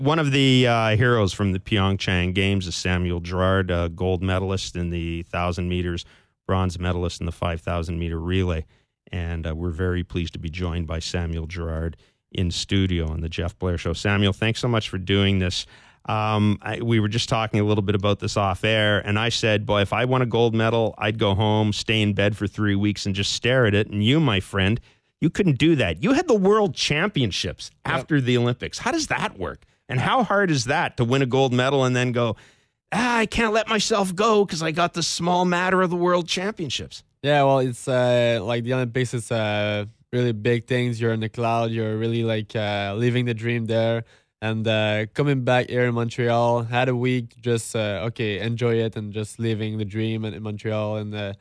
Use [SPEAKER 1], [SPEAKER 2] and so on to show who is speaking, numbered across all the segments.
[SPEAKER 1] One of the heroes from the Pyeongchang Games is Samuel Girard, a gold medalist in the 1,000 meters, bronze medalist in the 5,000 meter relay. And we're very pleased to be joined by Samuel Girard in studio on the Jeff Blair Show. Samuel, thanks so much for doing this. We were just talking a little bit about this off air, and I said, boy, if I won a gold medal, I'd go home, stay in bed for 3 weeks, and just stare at it. And you, my friend, you couldn't do that. You had the World Championships after the Olympics. How does that work? And how hard is that to win a gold medal and then go, I can't let myself go because I got the small matter of the World Championships?
[SPEAKER 2] Yeah, well, it's like the Olympics is really big things. You're in the cloud. You're really like living the dream there. And coming back here in Montreal, had a week, just, enjoy it and just living the dream in Montreal and,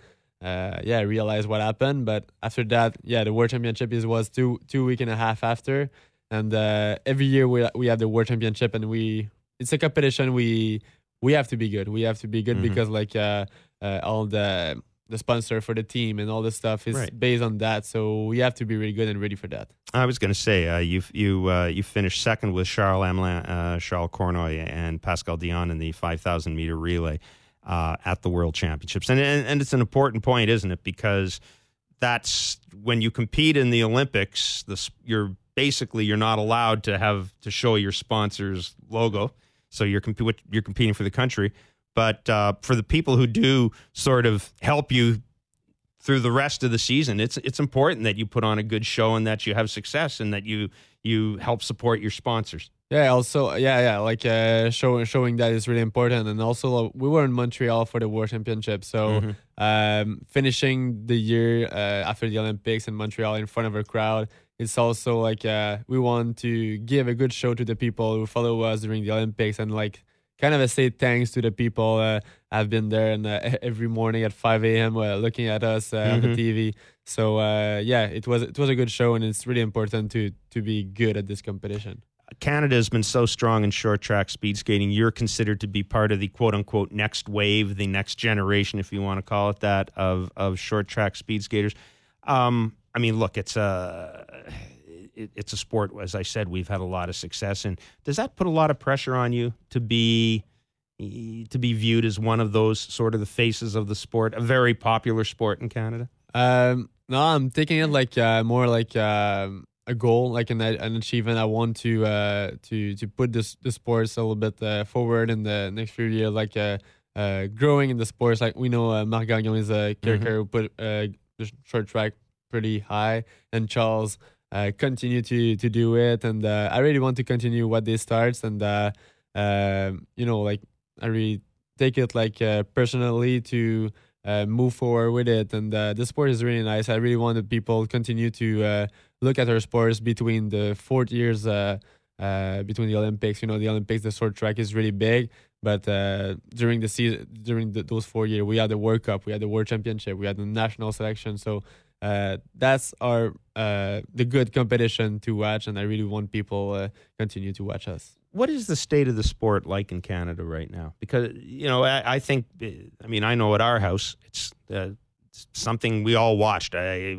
[SPEAKER 2] realize what happened. But after that, the World Championship was two week and a half after. And every year we have the World Championship, and it's a competition. We have to be good. We have to be good because like all the sponsor for the team and all this stuff is based on that. So we have to be really good and ready for that.
[SPEAKER 1] I was going to say you finished second with Charles Hamelin, Charles Cournoy, and Pascal Dion in the 5,000 meter relay at the World Championships, and it's an important point, isn't it? Because that's when you compete in the Olympics. You're not allowed to show your sponsor's logo, so you're competing for the country. But for the people who do sort of help you through the rest of the season, it's important that you put on a good show and that you have success and that you help support your sponsors.
[SPEAKER 2] Yeah, also, like showing that is really important. And also, we were in Montreal for the World Championship. So finishing the year after the Olympics in Montreal in front of a crowd, it's also like we want to give a good show to the people who follow us during the Olympics and like kind of say thanks to the people have been there and every morning at 5 a.m. Looking at us on the TV. So it was a good show, and it's really important to be good at this competition.
[SPEAKER 1] Canada has been so strong in short track speed skating. You're considered to be part of the quote unquote next wave, the next generation, if you want to call it that, of short track speed skaters. I mean, look, it's a sport, as I said, we've had a lot of success in. Does that put a lot of pressure on you to be viewed as one of those sort of the faces of the sport, a very popular sport in Canada?
[SPEAKER 2] No, I'm taking it like more like a goal, like an achievement. I want to put the sports a little bit forward in the next few years, like growing in the sports. Like we know Marc Gagnon is a character who put the short track pretty high, and Charles continue to do it, and I really want to continue what they starts, and like I really take it like personally to move forward with it, and the sport is really nice. I really want the people continue to look at our sports between the 4 years between the Olympics. The Olympics, the short track is really big, but during the season, those 4 years, we had the World Cup, we had the World Championship, we had the national selection. So that's the good competition to watch, and I really want people continue to watch us.
[SPEAKER 1] What is the state of the sport like in Canada right now? Because I think, I know at our house it's something we all watched.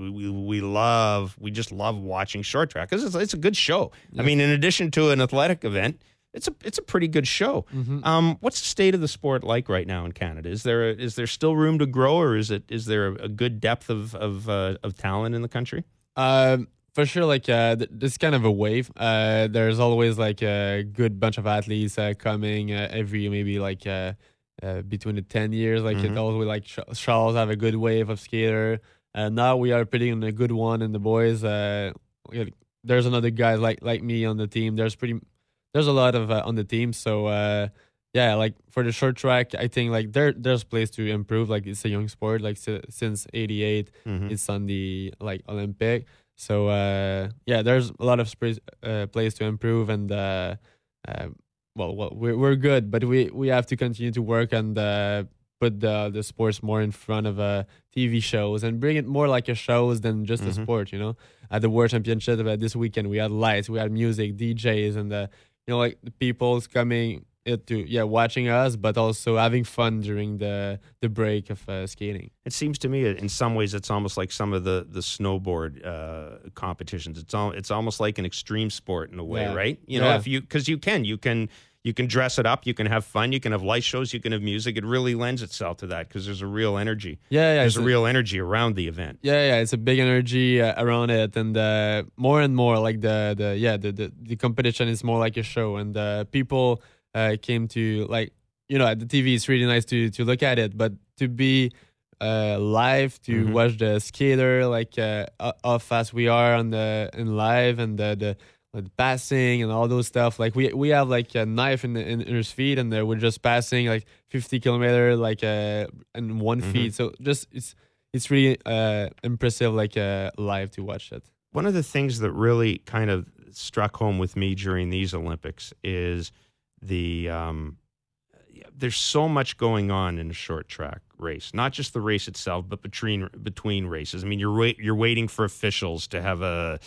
[SPEAKER 1] We just love watching short track because it's a good show. Yeah. I mean, in addition to an athletic event, it's a pretty good show. What's the state of the sport like right now in Canada? Is there still room to grow, or is there a good depth of talent in the country?
[SPEAKER 2] For sure, like this kind of a wave. There's always like a good bunch of athletes coming every maybe like between the 10 years. Like it always like Charles have a good wave of skater. Now we are pretty on a good one in the boys. There's another guy like me on the team. There's a lot of on the team. So like for the short track, I think like there's place to improve. Like it's a young sport. Like since '88, it's on the like Olympic. So there's a lot of place to improve, and we're good, but we have to continue to work and put the sports more in front of TV shows and bring it more like a shows than just a sport. At the World Championship this weekend, we had lights, we had music, DJs, and like the people's coming it to watching us, but also having fun during the break of skating.
[SPEAKER 1] It seems to me, in some ways, it's almost like some of the snowboard competitions. It's almost like an extreme sport in a way, right? If because you can dress it up, you can have fun, you can have light shows, you can have music. It really lends itself to that because there's a real energy. There's a real energy around the event.
[SPEAKER 2] It's a big energy around it, and more and more like the competition is more like a show, and people came to like at the TV. It's really nice to look at it, but to be live to watch the skater like how fast we are in live and the passing and all those stuff. Like we have like a knife in his feet, and we're just passing like 50 kilometer like in 1 feet. So just it's really impressive like live to watch it.
[SPEAKER 1] One of the things that really kind of struck home with me during these Olympics is there's so much going on in a short track race, not just the race itself, but between races. I mean, you're waiting for officials to have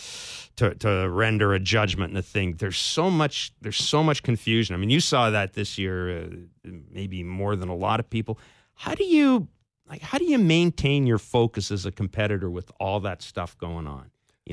[SPEAKER 1] to render a judgment and a thing. There's so much confusion. I mean, you saw that this year, maybe more than a lot of people. How do you maintain your focus as a competitor with all that stuff going on?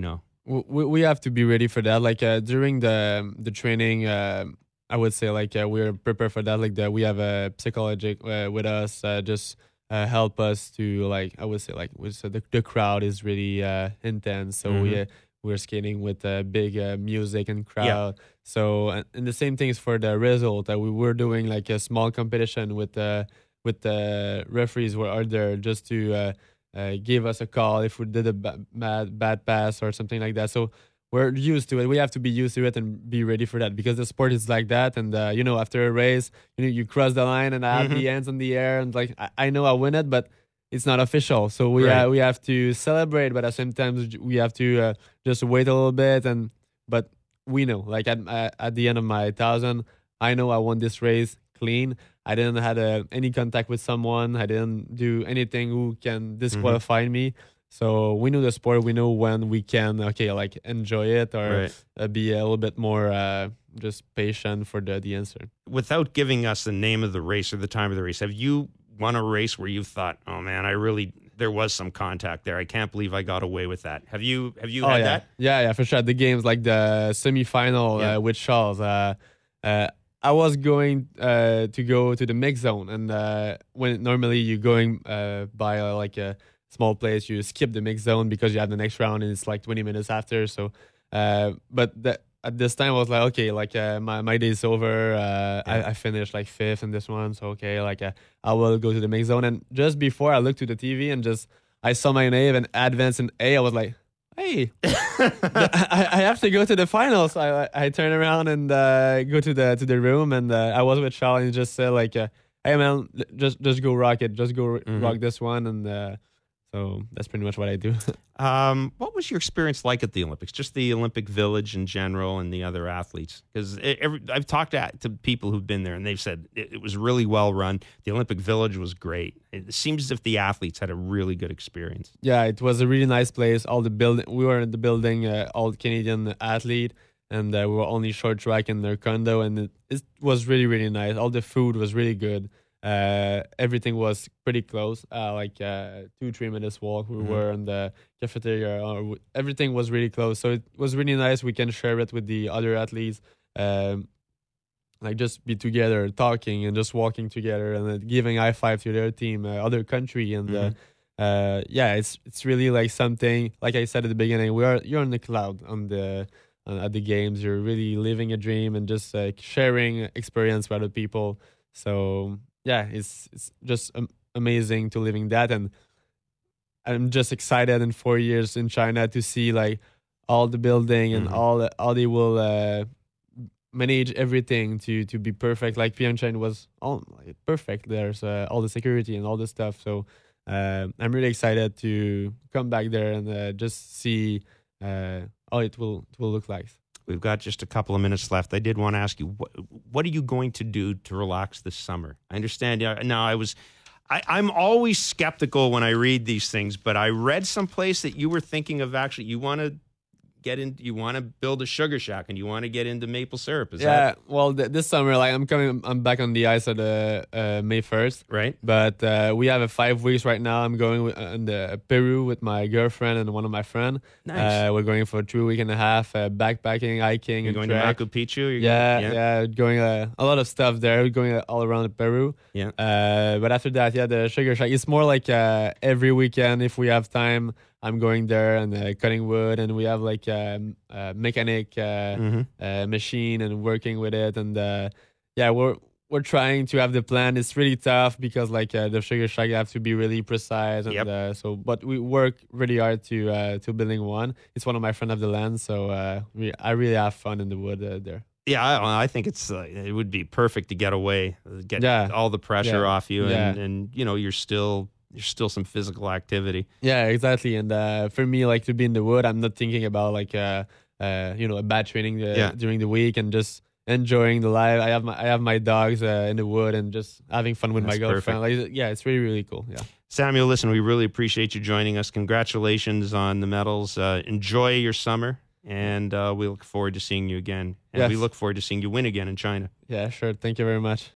[SPEAKER 2] We have to be ready for that. Like during the training, I would say like we're prepared for that. Like that we have a psychologic with us, just help us to like I would say like the crowd is really intense. So we're skating with big music and crowd. Yeah. So and the same thing is for the result. We were doing like a small competition with the referees were out there just to give us a call if we did a bad pass or something like that. So we're used to it. We have to be used to it and be ready for that because the sport is like that. And after a race, you cross the line and I have the hands in the air and like I know I win it, but it's not official. So we have to celebrate, but at the same time we have to just wait a little bit. But we know, like at the end of my 1,000, I know I won this race clean. I didn't have any contact with someone. I didn't do anything who can disqualify me. So we know the sport. We know when we can, like enjoy it or be a little bit more just patient for the answer.
[SPEAKER 1] Without giving us the name of the race or the time of the race, have you won a race where you thought, oh man, there was some contact there. I can't believe I got away with that. Have you had that?
[SPEAKER 2] Yeah, for sure. The games like the semifinal with Charles. I was going to go to the mix zone, and when normally you're going by like a small place, you skip the mix zone because you have the next round and it's like 20 minutes after. So, but at this time I was like, okay, like my day is over. I finished like 5th in this one, so okay, like I will go to the mix zone. And just before I looked to the TV and I saw my name and advanced in A, I was like, hey, I have to go to the finals. I turn around and go to the room, and I was with Charles, and he just said like, hey man, just go rock it, just go rock this one, and so that's pretty much what I do.
[SPEAKER 1] What was your experience like at the Olympics? Just the Olympic Village in general and the other athletes? Because I've talked to people who've been there, and they've said it was really well run. The Olympic Village was great. It seems as if the athletes had a really good experience.
[SPEAKER 2] Yeah, it was a really nice place. We were in the building, all Canadian athlete, and we were only short track in their condo, and it was really, really nice. All the food was really good. Everything was pretty close, like 2-3 minutes walk. We were in the cafeteria. Everything was really close, so it was really nice. We can share it with the other athletes, like just be together, talking and just walking together, and giving high five to their team, other country, and it's really like something. Like I said at the beginning, you're on the cloud at the games. You're really living a dream and just like sharing experience with other people. So. Yeah, it's just amazing to living that, and I'm just excited in 4 years in China to see like all the building and all they will manage everything to be perfect. Like Pyeongchang was all perfect. There's all the security and all the stuff. So I'm really excited to come back there and just see how it will look like.
[SPEAKER 1] We've got just a couple of minutes left. I did want to ask you, what are you going to do to relax this summer? I understand. Now, I'm always skeptical when I read these things, but I read someplace that you were thinking of you want to you want to build a sugar shack and you want to get into maple syrup. Is
[SPEAKER 2] Yeah,
[SPEAKER 1] that
[SPEAKER 2] well, this summer, like I'm back on the ice at May 1st.
[SPEAKER 1] right?
[SPEAKER 2] But we have a 5 weeks right now. I'm going in Peru with my girlfriend and one of my friends.
[SPEAKER 1] Nice.
[SPEAKER 2] We're going for a 3 week and a half, backpacking, hiking,
[SPEAKER 1] You're
[SPEAKER 2] and
[SPEAKER 1] going
[SPEAKER 2] trek.
[SPEAKER 1] to Machu Picchu? You're
[SPEAKER 2] Yeah, going a lot of stuff there. We're going all around Peru.
[SPEAKER 1] Yeah.
[SPEAKER 2] But after that, the sugar shack. It's more like every weekend if we have time. I'm going there and cutting wood, and we have like a mechanic machine and working with it. And we're trying to have the plan. It's really tough because like the sugar shack you have to be really precise, and but we work really hard to building one. It's one of my friends of the land, so I really have fun in the wood there.
[SPEAKER 1] Yeah, I think it would be perfect to get away, get all the pressure off you, and you're still some physical activity.
[SPEAKER 2] Yeah, exactly. And for me, like to be in the wood, I'm not thinking about like a bad training during the week, and just enjoying the life. I have my dogs in the wood and just having fun with my girlfriend. Like, it's really, really cool. Yeah.
[SPEAKER 1] Samuel, listen, we really appreciate you joining us. Congratulations on the medals. Enjoy your summer, and we look forward to seeing you again. And we look forward to seeing you win again in China.
[SPEAKER 2] Yeah, sure. Thank you very much.